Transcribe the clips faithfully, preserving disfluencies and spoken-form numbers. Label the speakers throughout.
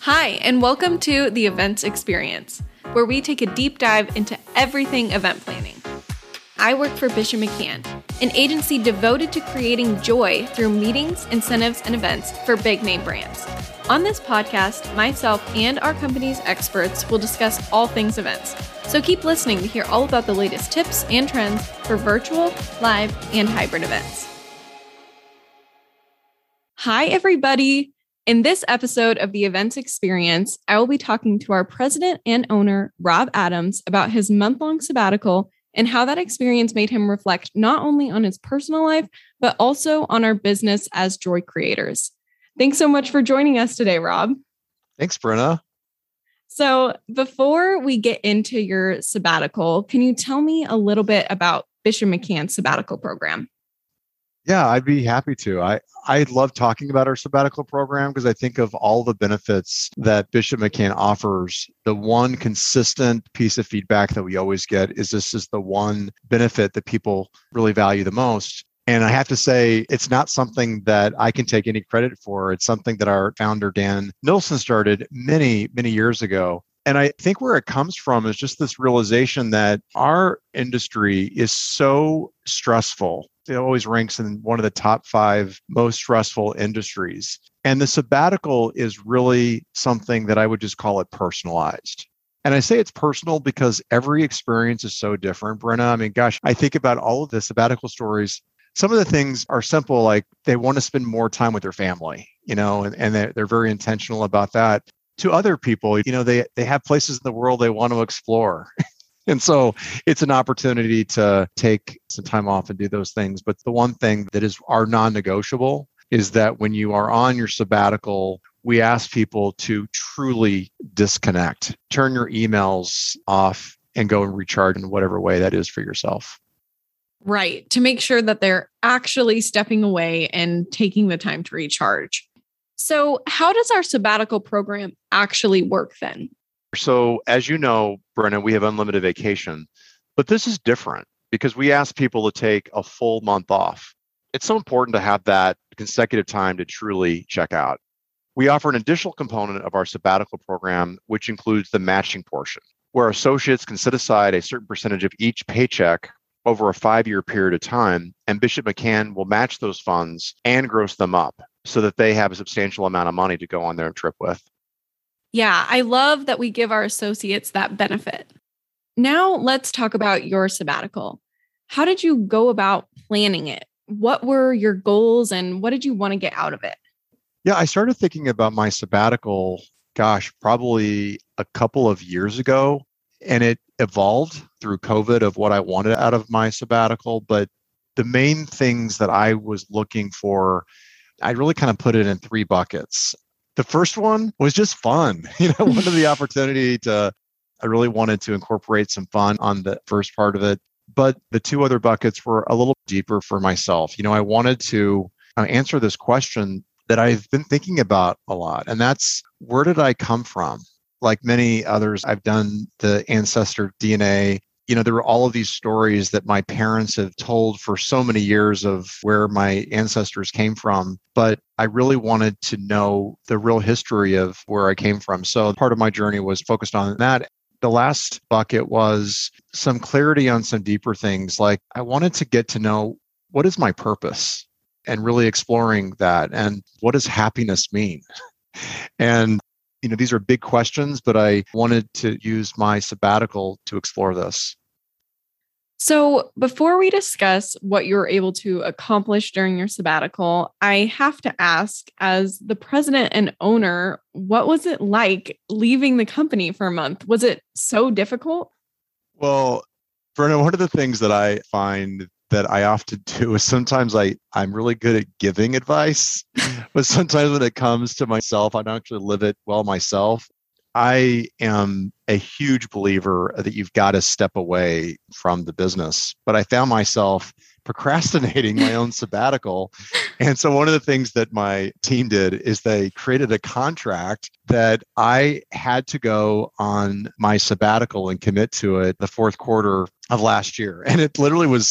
Speaker 1: Hi, and welcome to the Events Experience, where we take a deep dive into everything event planning. I work for Bishop McCann, an agency devoted to creating joy through meetings, incentives, and events for big name brands. On this podcast, myself and our company's experts will discuss all things events. So keep listening to hear all about the latest tips and trends for virtual, live, and hybrid events. Hi, everybody. In this episode of the Events Experience, I will be talking to our president and owner, Rob Adams, about his month-long sabbatical and how that experience made him reflect not only on his personal life, but also on our business as joy creators. Thanks so much for joining us today, Rob.
Speaker 2: Thanks, Brenna.
Speaker 1: So before we get into your sabbatical, can you tell me a little bit about Bishop McCann's sabbatical program?
Speaker 2: Yeah, I'd be happy to. I, I love talking about our sabbatical program because I think of all the benefits that Bishop McCann offers. The one consistent piece of feedback that we always get is this is the one benefit that people really value the most. And I have to say, it's not something that I can take any credit for. It's something that our founder, Dan Nilsson, started many, many years ago. And I think where it comes from is just this realization that our industry is so stressful. It always ranks in one of the top five most stressful industries. And the sabbatical is really something that I would just call it personalized. And I say it's personal because every experience is so different, Brenna. I mean, gosh, I think about all of the sabbatical stories. Some of the things are simple, like they want to spend more time with their family, you know, and, and they're, they're very intentional about that. To other people, you know, they, they have places in the world they want to explore. And so it's an opportunity to take some time off and do those things. But the one thing that is our non-negotiable is that when you are on your sabbatical, we ask people to truly disconnect, turn your emails off and go and recharge in whatever way that is for yourself.
Speaker 1: Right. To make sure that they're actually stepping away and taking the time to recharge. So how does our sabbatical program actually work then?
Speaker 2: So as you know, Brenna, we have unlimited vacation, but this is different because we ask people to take a full month off. It's so important to have that consecutive time to truly check out. We offer an additional component of our sabbatical program, which includes the matching portion, where associates can set aside a certain percentage of each paycheck over a five-year period of time, and Bishop McCann will match those funds and gross them up so that they have a substantial amount of money to go on their trip with.
Speaker 1: Yeah, I love that we give our associates that benefit. Now let's talk about your sabbatical. How did you go about planning it? What were your goals and what did you want to get out of it?
Speaker 2: Yeah, I started thinking about my sabbatical, gosh, probably a couple of years ago, and it evolved through COVID of what I wanted out of my sabbatical. But the main things that I was looking for, I really kind of put it in three buckets. The first one was just fun. You know, wanted the opportunity to, I really wanted to incorporate some fun on the first part of it. But the two other buckets were a little deeper for myself. You know, I wanted to uh, answer this question that I've been thinking about a lot. And that's, where did I come from? Like many others, I've done the ancestor D N A. You know, there were all of these stories that my parents have told for so many years of where my ancestors came from. But I really wanted to know the real history of where I came from. So part of my journey was focused on that. The last bucket was some clarity on some deeper things. Like I wanted to get to know, what is my purpose, and really exploring that. And what does happiness mean? And you know, these are big questions, but I wanted to use my sabbatical to explore this.
Speaker 1: So before we discuss what you were able to accomplish during your sabbatical, I have to ask, as the president and owner, what was it like leaving the company for a month? Was it so difficult?
Speaker 2: Well, Brenna, one of the things that I find that I often do is sometimes I, I'm really good at giving advice, but sometimes when it comes to myself, I don't actually live it well myself. I am a huge believer that you've got to step away from the business. But I found myself procrastinating my own sabbatical. And so one of the things that my team did is they created a contract that I had to go on my sabbatical and commit to it the fourth quarter of last year. And it literally was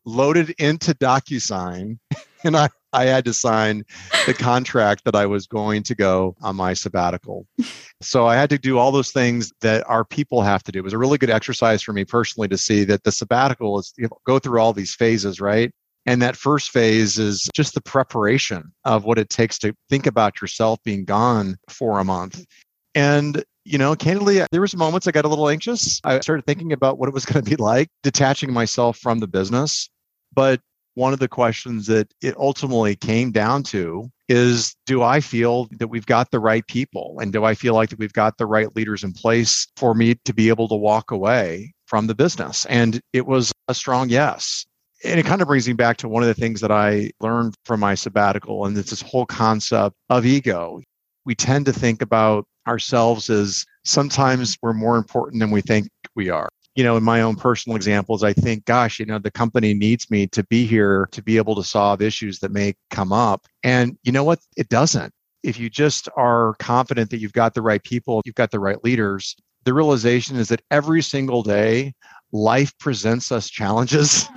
Speaker 2: loaded into DocuSign, and I, I had to sign the contract that I was going to go on my sabbatical. So I had to do all those things that our people have to do. It was a really good exercise for me personally to see that the sabbatical is, you know, go through all these phases, right? And that first phase is just the preparation of what it takes to think about yourself being gone for a month. And, you know, candidly, there was moments I got a little anxious. I started thinking about what it was going to be like detaching myself from the business. But one of the questions that it ultimately came down to is, do I feel that we've got the right people? And do I feel like that we've got the right leaders in place for me to be able to walk away from the business? And it was a strong yes. And it kind of brings me back to one of the things that I learned from my sabbatical, and it's this whole concept of ego. We tend to think about ourselves as sometimes we're more important than we think we are. You know, in my own personal examples, I think, gosh, you know, the company needs me to be here to be able to solve issues that may come up. And you know what? It doesn't. If you just are confident that you've got the right people, you've got the right leaders, the realization is that every single day, life presents us challenges,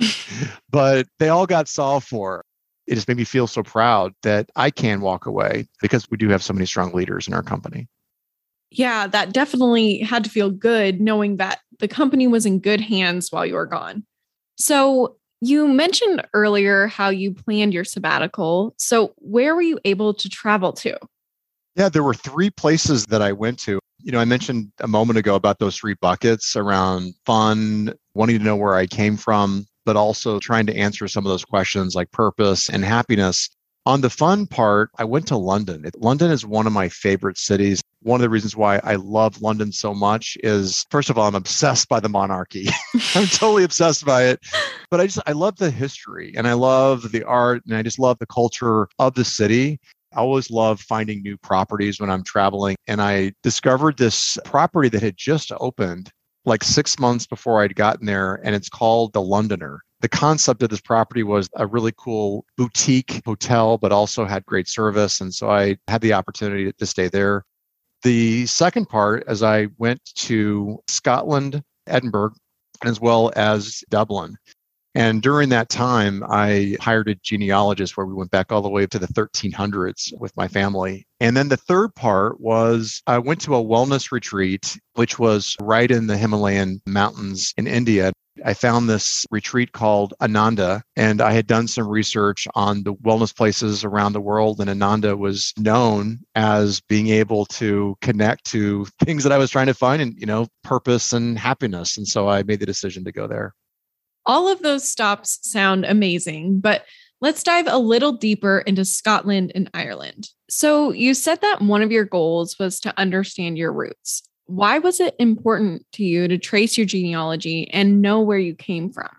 Speaker 2: but they all got solved for. It just made me feel so proud that I can walk away because we do have so many strong leaders in our company.
Speaker 1: Yeah, that definitely had to feel good knowing that the company was in good hands while you were gone. So you mentioned earlier how you planned your sabbatical. So where were you able to travel to?
Speaker 2: Yeah, there were three places that I went to. You know, I mentioned a moment ago about those three buckets around fun, wanting to know where I came from, but also trying to answer some of those questions like purpose and happiness. On the fun part, I went to London. London is one of my favorite cities. One of the reasons why I love London so much is, first of all, I'm obsessed by the monarchy. I'm totally obsessed by it. But I just, I love the history and I love the art and I just love the culture of the city. I always love finding new properties when I'm traveling. And I discovered this property that had just opened like six months before I'd gotten there. And it's called The Londoner. The concept of this property was a really cool boutique hotel, but also had great service. And so I had the opportunity to stay there. The second part, as I went to Scotland, Edinburgh, as well as Dublin. And during that time, I hired a genealogist where we went back all the way to the thirteen hundreds with my family. And then the third part was I went to a wellness retreat, which was right in the Himalayan mountains in India. I found this retreat called Ananda, and I had done some research on the wellness places around the world. And Ananda was known as being able to connect to things that I was trying to find and, you know, purpose and happiness. And so I made the decision to go there.
Speaker 1: All of those stops sound amazing, but let's dive a little deeper into Scotland and Ireland. So you said that one of your goals was to understand your roots. Why was it important to you to trace your genealogy and know where you came from?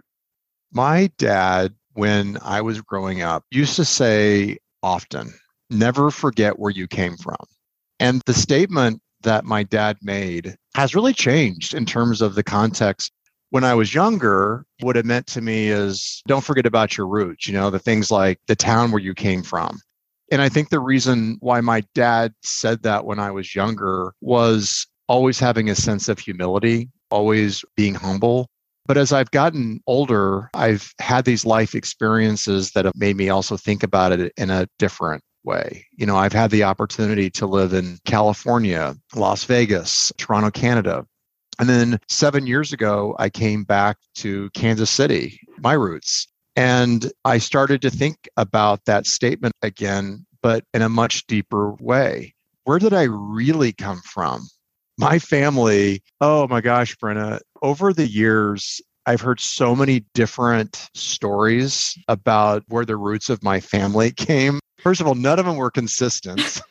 Speaker 2: My dad, when I was growing up, used to say often, never forget where you came from. And the statement that my dad made has really changed in terms of the context. When I was younger, what it meant to me is don't forget about your roots, you know, the things like the town where you came from. And I think the reason why my dad said that when I was younger was always having a sense of humility, always being humble. But as I've gotten older, I've had these life experiences that have made me also think about it in a different way. You know, I've had the opportunity to live in California, Las Vegas, Toronto, Canada. And then seven years ago, I came back to Kansas City, my roots. And I started to think about that statement again, but in a much deeper way. Where did I really come from? My family, oh my gosh, Brenna, over the years, I've heard so many different stories about where the roots of my family came. First of all, none of them were consistent.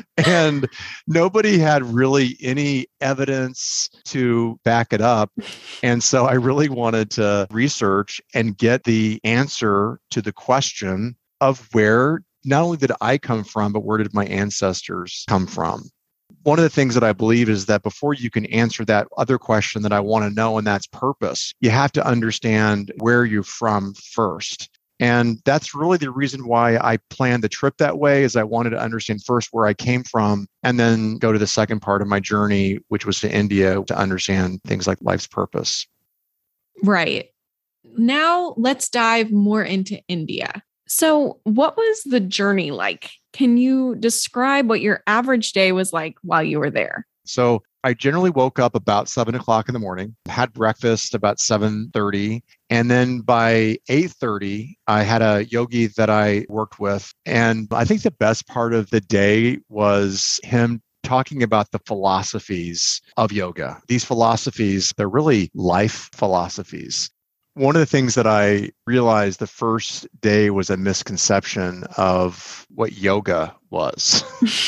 Speaker 2: And nobody had really any evidence to back it up. And so I really wanted to research and get the answer to the question of where not only did I come from, but where did my ancestors come from? One of the things that I believe is that before you can answer that other question that I want to know, and that's purpose, you have to understand where you're from first. And that's really the reason why I planned the trip that way, is I wanted to understand first where I came from and then go to the second part of my journey, which was to India, to understand things like life's purpose.
Speaker 1: Right. Now let's dive more into India. So what was the journey like? Can you describe what your average day was like while you were there?
Speaker 2: So I generally woke up about seven o'clock in the morning, had breakfast about seven thirty. And then by eight thirty, I had a yogi that I worked with. And I think the best part of the day was him talking about the philosophies of yoga. These philosophies, they're really life philosophies. One of the things that I realized the first day was a misconception of what yoga was.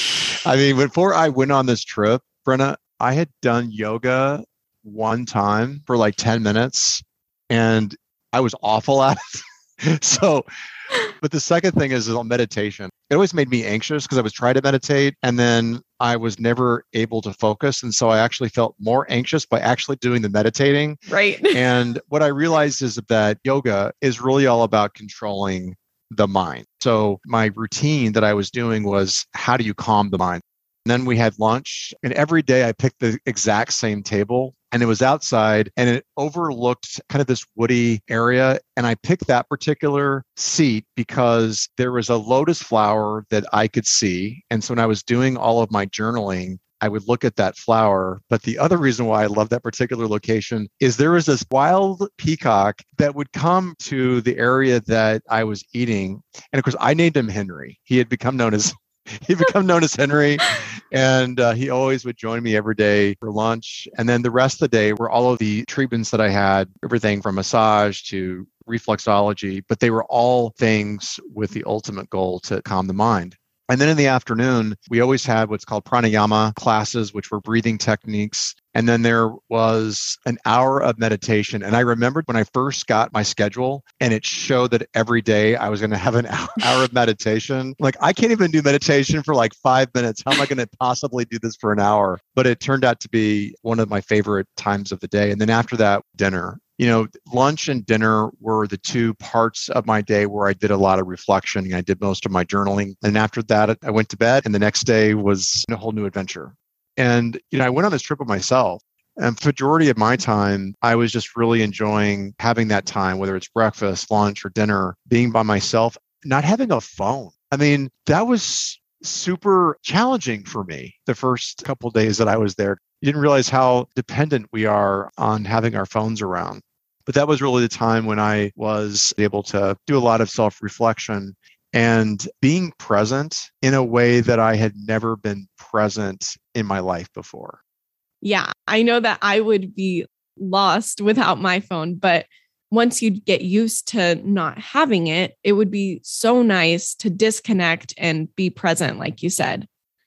Speaker 2: I mean, before I went on this trip, Brenna, I had done yoga one time for like ten minutes and I was awful at it. So, but the second thing is on meditation. It always made me anxious because I was trying to meditate and then I was never able to focus. And so I actually felt more anxious by actually doing the meditating.
Speaker 1: Right.
Speaker 2: And what I realized is that yoga is really all about controlling the mind. So my routine that I was doing was, how do you calm the mind? And then we had lunch, and every day I picked the exact same table, and it was outside and it overlooked kind of this woody area. And I picked that particular seat because there was a lotus flower that I could see. And so when I was doing all of my journaling, I would look at that flower. But the other reason why I love that particular location is there was this wild peacock that would come to the area that I was eating. And of course, I named him Henry. He had become known as He'd become known as Henry, and uh, he always would join me every day for lunch. And then the rest of the day were all of the treatments that I had, everything from massage to reflexology, but they were all things with the ultimate goal to calm the mind. And then in the afternoon, we always had what's called pranayama classes, which were breathing techniques. And then there was an hour of meditation. And I remembered when I first got my schedule and it showed that every day I was going to have an hour of meditation. Like, I can't even do meditation for like five minutes. How am I going to possibly do this for an hour? But it turned out to be one of my favorite times of the day. And then after that, dinner. You know, lunch and dinner were the two parts of my day where I did a lot of reflection and I did most of my journaling. And after that, I went to bed and the next day was a whole new adventure. And, you know, I went on this trip with myself. And the majority of my time, I was just really enjoying having that time, whether it's breakfast, lunch, or dinner, being by myself, not having a phone. I mean, that was super challenging for me the first couple of days that I was there. You didn't realize how dependent we are on having our phones around. But that was really the time when I was able to do a lot of self-reflection and being present in a way that I had never been present in my life before.
Speaker 1: Yeah, I know that I would be lost without my phone, but once you get used to not having it, it would be so nice to disconnect and be present, like you said.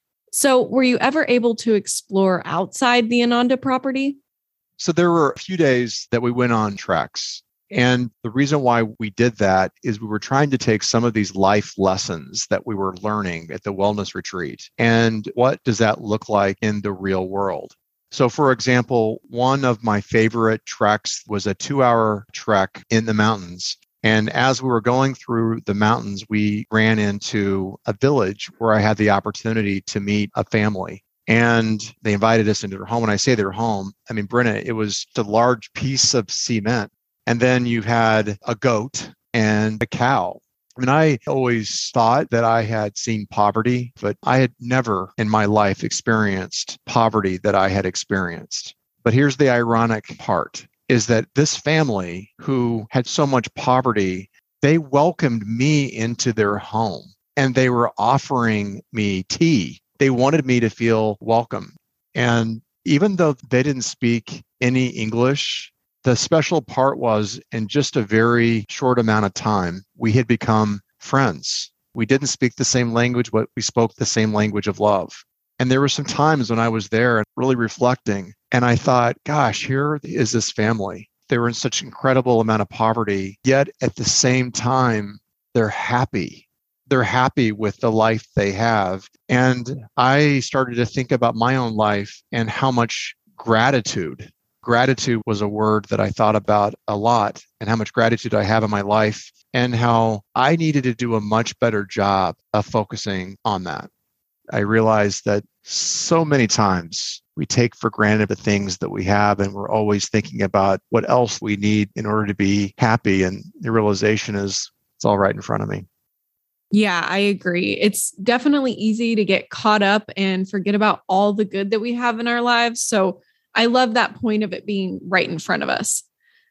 Speaker 1: So were you ever able to explore outside the Ananda property?
Speaker 2: So there were a few days that we went on treks. And the reason why we did that is we were trying to take some of these life lessons that we were learning at the wellness retreat. And what does that look like in the real world? So for example, one of my favorite treks was a two hour trek in the mountains. And as we were going through the mountains, we ran into a village where I had the opportunity to meet a family. And they invited us into their home. When I say their home, I mean, Brenna, it was a large piece of cement. And then you had a goat and a cow. I mean, I always thought that I had seen poverty, but I had never in my life experienced poverty that I had experienced. But here's the ironic part, is that this family who had so much poverty, they welcomed me into their home and they were offering me tea. They wanted me to feel welcome. And even though they didn't speak any English, the special part was in just a very short amount of time, we had become friends. We didn't speak the same language, but we spoke the same language of love. And there were some times when I was there and really reflecting, and I thought, gosh, here is this family. They were in such incredible amount of poverty, yet at the same time, they're happy. They're happy with the life they have. And I started to think about my own life and how much gratitude, gratitude was a word that I thought about a lot, and how much gratitude I have in my life and how I needed to do a much better job of focusing on that. I realized that so many times We take for granted the things that we have, and we're always thinking about what else we need in order to be happy. And the realization is it's all right in front of me.
Speaker 1: Yeah, I agree. It's definitely easy to get caught up and forget about all the good that we have in our lives. So I love that point of it being right in front of us.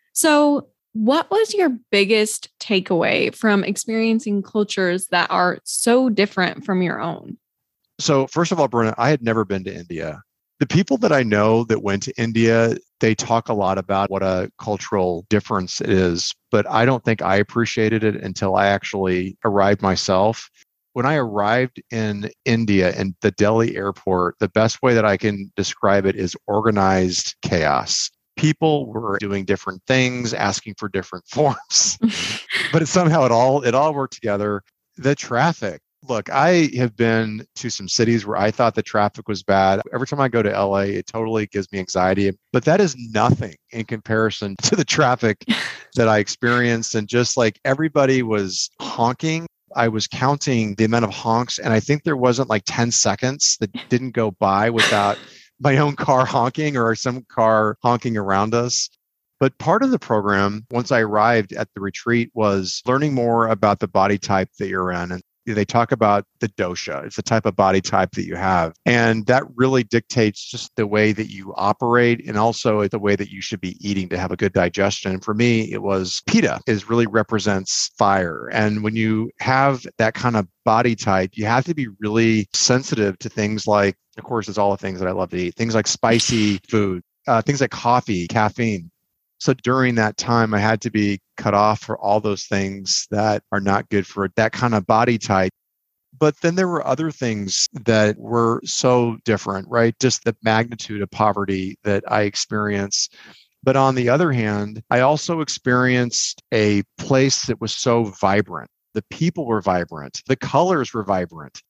Speaker 1: So what was your biggest takeaway from experiencing cultures that are so different from your own?
Speaker 2: So first of all, Brenna, I had never been to India. The people that I know that went to India, they talk a lot about what a cultural difference it is, but I don't think I appreciated it until I actually arrived myself. When I arrived in India in the Delhi airport, the best way that I can describe it is organized chaos. People were doing different things, asking for different forms, but it, somehow it all it all worked together. The traffic. Look, I have been to some cities where I thought the traffic was bad. Every time I go to L A, it totally gives me anxiety. But that is nothing in comparison to the traffic that I experienced. And just like everybody was honking, I was counting the amount of honks. And I think there wasn't like ten seconds that didn't go by without my own car honking or some car honking around us. But part of the program, once I arrived at the retreat, was learning more about the body type that you're in. And they talk about the dosha. It's the type of body type that you have. And that really dictates just the way that you operate and also the way that you should be eating to have a good digestion. And for me, it was Pitta is really represents fire. And when you have that kind of body type, you have to be really sensitive to things like, of course, it's all the things that I love to eat, things like spicy food, uh, things like coffee, caffeine. So during that time, I had to be cut off for all those things that are not good for that kind of body type. But then there were other things that were so different, right? Just the magnitude of poverty that I experienced. But on the other hand, I also experienced a place that was so vibrant. The people were vibrant. The colors were vibrant.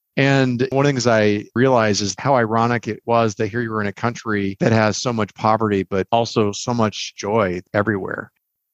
Speaker 2: And one of the things I realized is how ironic it was that here you were in a country that has so much poverty, but also so much joy everywhere.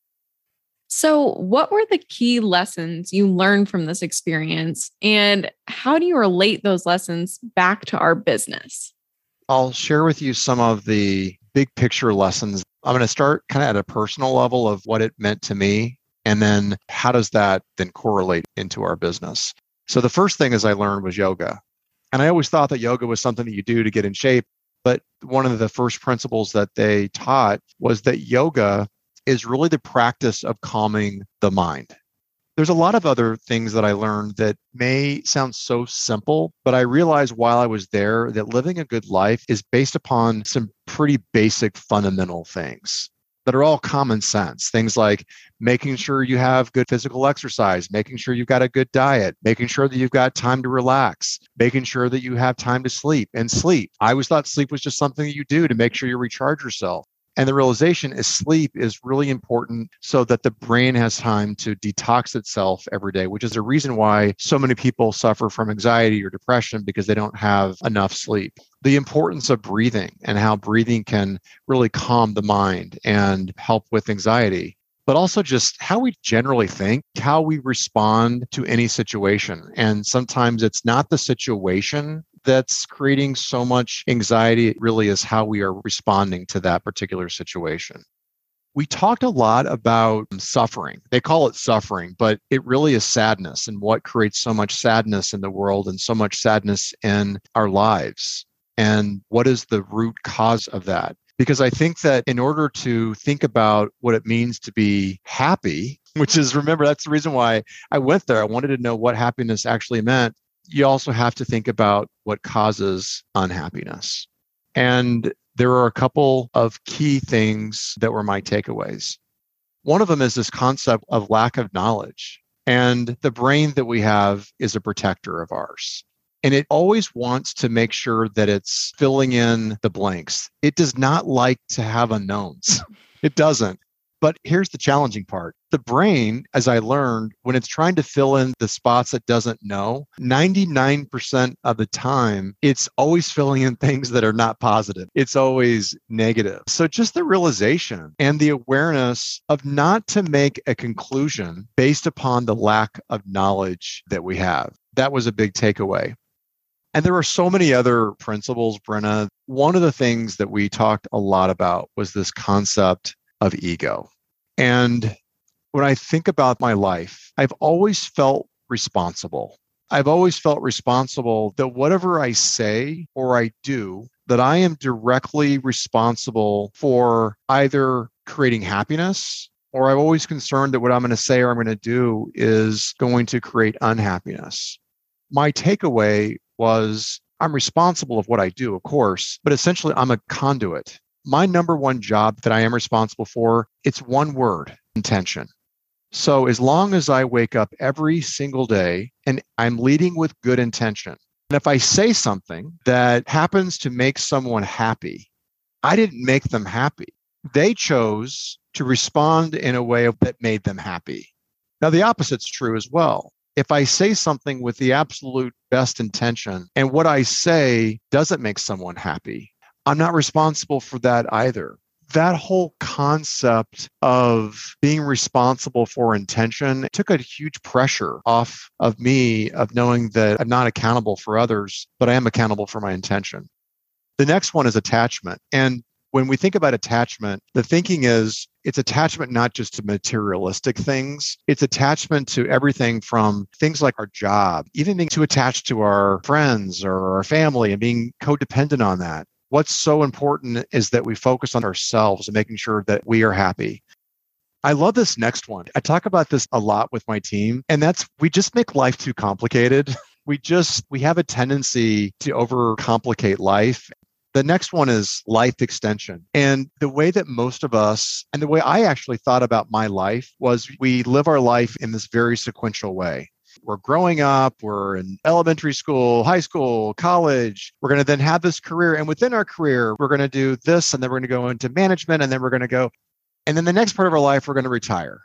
Speaker 1: So, what were the key lessons you learned from this experience? And how do you relate those lessons back to our business?
Speaker 2: I'll share with you some of the big picture lessons. I'm going to start kind of at a personal level of what it meant to me. And then how does that then correlate into our business? So the first thing is I learned was yoga. And I always thought that yoga was something that you do to get in shape. But one of the first principles that they taught was that yoga is really the practice of calming the mind. There's a lot of other things that I learned that may sound so simple, but I realized while I was there that living a good life is based upon some pretty basic fundamental things that are all common sense. Things like making sure you have good physical exercise, making sure you've got a good diet, making sure that you've got time to relax, making sure that you have time to sleep and sleep. I always thought sleep was just something that you do to make sure you recharge yourself. And the realization is sleep is really important so that the brain has time to detox itself every day, which is a reason why so many people suffer from anxiety or depression because they don't have enough sleep. The importance of breathing and how breathing can really calm the mind and help with anxiety, but also just how we generally think, how we respond to any situation. And sometimes it's not the situation that's creating so much anxiety. It really is how we are responding to that particular situation. We talked a lot about suffering. They call it suffering, but it really is sadness and what creates so much sadness in the world and so much sadness in our lives. And what is the root cause of that? Because I think that in order to think about what it means to be happy, which is, remember, that's the reason why I went there. I wanted to know what happiness actually meant. You also have to think about what causes unhappiness. And there are a couple of key things that were my takeaways. One of them is this concept of lack of knowledge. And the brain that we have is a protector of ours. And it always wants to make sure that it's filling in the blanks. It does not like to have unknowns. It doesn't. But here's the challenging part. The brain, as I learned, when it's trying to fill in the spots it doesn't know, ninety-nine percent of the time, it's always filling in things that are not positive. It's always negative. So just the realization and the awareness of not to make a conclusion based upon the lack of knowledge that we have. That was a big takeaway. And there are so many other principles, Brenna. One of the things that we talked a lot about was this concept of ego. And when I think about my life, I've always felt responsible. I've always felt responsible that whatever I say or I do, that I am directly responsible for either creating happiness, or I'm always concerned that what I'm going to say or I'm going to do is going to create unhappiness. My takeaway was I'm responsible of what I do, of course, but essentially I'm a conduit. My number one job that I am responsible for, it's one word, intention. So as long as I wake up every single day and I'm leading with good intention, and if I say something that happens to make someone happy, I didn't make them happy. They chose to respond in a way that made them happy. Now, the opposite's true as well. If I say something with the absolute best intention and what I say doesn't make someone happy, I'm not responsible for that either. That whole concept of being responsible for intention took a huge pressure off of me of knowing that I'm not accountable for others, but I am accountable for my intention. The next one is attachment. And when we think about attachment, the thinking is it's attachment not just to materialistic things. It's attachment to everything from things like our job, even being too attached to our friends or our family and being codependent on that. What's so important is that we focus on ourselves and making sure that we are happy. I love this next one. I talk about this a lot with my team, and that's we just make life too complicated. We just, we have a tendency to overcomplicate life. The next one is life extension. And the way that most of us, and the way I actually thought about my life was we live our life in this very sequential way. We're growing up, we're in elementary school, high school, college. We're going to then have this career. And within our career, we're going to do this, and then we're going to go into management, and then we're going to go. And then the next part of our life, we're going to retire.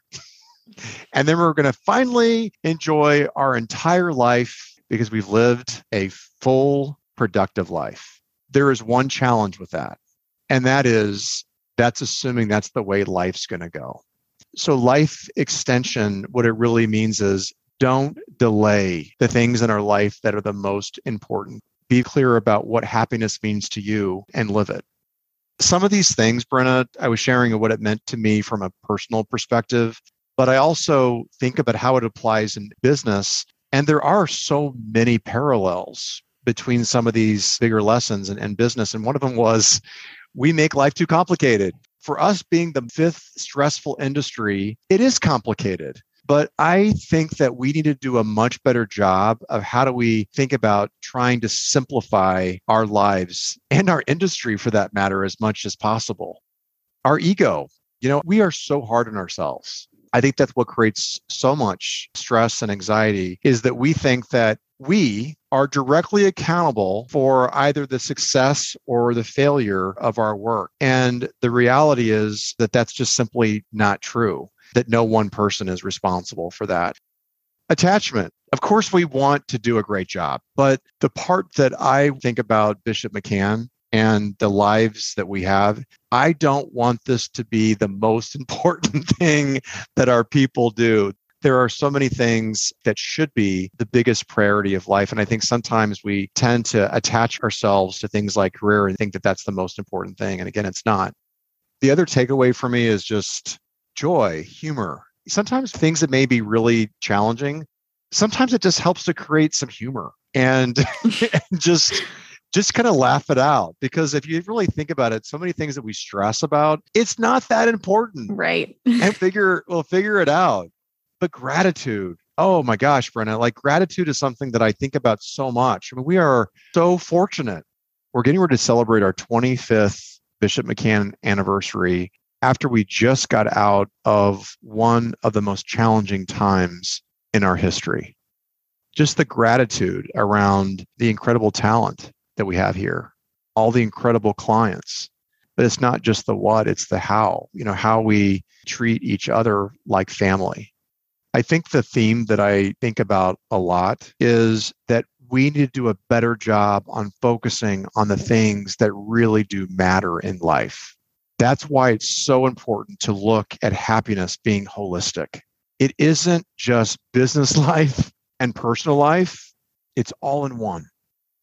Speaker 2: And then we're going to finally enjoy our entire life because we've lived a full, productive life. There is one challenge with that. And that is, that's assuming that's the way life's going to go. So life extension, what it really means is don't delay the things in our life that are the most important. Be clear about what happiness means to you and live it. Some of these things, Brenna, I was sharing what it meant to me from a personal perspective, but I also think about how it applies in business. And there are so many parallels between some of these bigger lessons and, and business. And one of them was, we make life too complicated. For us being the fifth stressful industry, it is complicated. But I think that we need to do a much better job of how do we think about trying to simplify our lives and our industry for that matter as much as possible. Our ego, you know, we are so hard on ourselves. I think that's what creates so much stress and anxiety is that we think that we are directly accountable for either the success or the failure of our work. And the reality is that that's just simply not true, that no one person is responsible for that. Attachment. Of course, we want to do a great job, but the part that I think about Bishop McCann and the lives that we have, I don't want this to be the most important thing that our people do. There are so many things that should be the biggest priority of life. And I think sometimes we tend to attach ourselves to things like career and think that that's the most important thing. And again, it's not. The other takeaway for me is just joy, humor. Sometimes things that may be really challenging, sometimes it just helps to create some humor and, and just just kind of laugh it out. Because if you really think about it, so many things that we stress about, it's not that important.
Speaker 1: Right.
Speaker 2: And figure, we'll figure it out. But gratitude, oh my gosh, Brenna, like gratitude is something that I think about so much. I mean, we are so fortunate. We're getting ready to celebrate our twenty-fifth Bishop McCann anniversary after we just got out of one of the most challenging times in our history. Just the gratitude around the incredible talent that we have here, all the incredible clients. But it's not just the what, it's the how, you know, how we treat each other like family. I think the theme that I think about a lot is that we need to do a better job on focusing on the things that really do matter in life. That's why it's so important to look at happiness being holistic. It isn't just business life and personal life. It's all in one.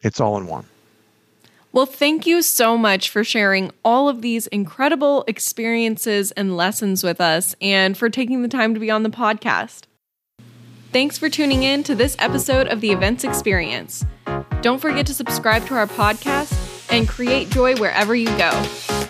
Speaker 2: It's all in one.
Speaker 1: Well, thank you so much for sharing all of these incredible experiences and lessons with us and for taking the time to be on the podcast. Thanks for tuning in to this episode of the Events Experience. Don't forget to subscribe to our podcast and create joy wherever you go.